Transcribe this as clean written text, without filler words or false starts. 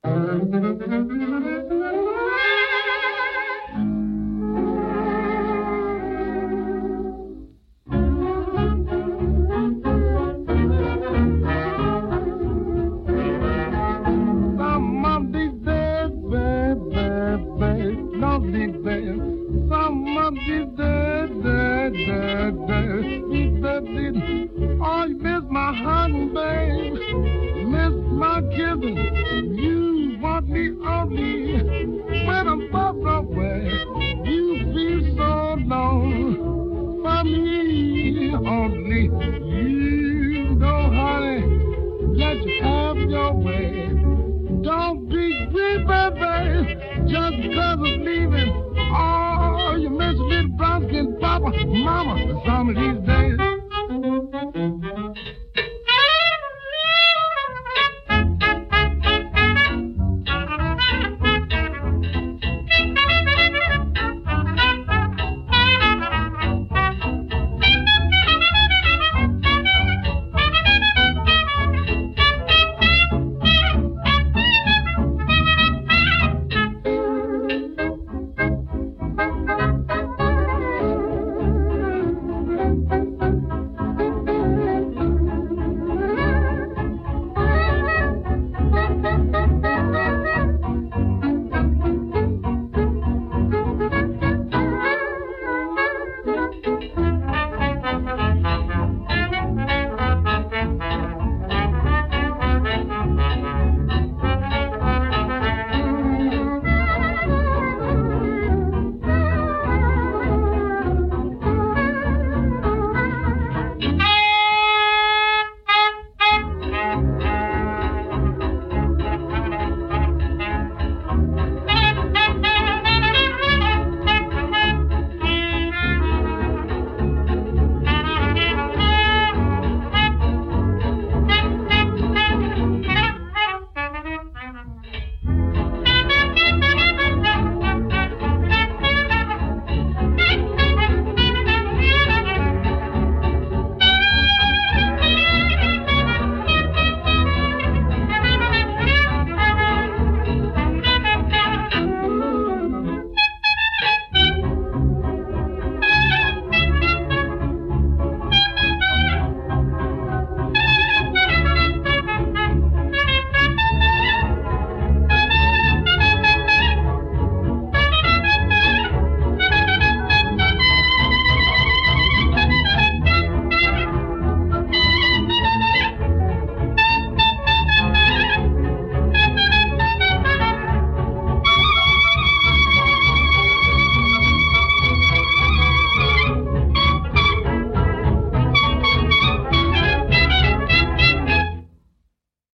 Oh, you miss my hugging, babe. You miss my kissing. You want me only when I'm far away. You feel so alone for me only. You know, honey, let you have your way. Don't be grieved, baby, just because of leaving. Oh, you miss little brown skin papa, mama, some of these days.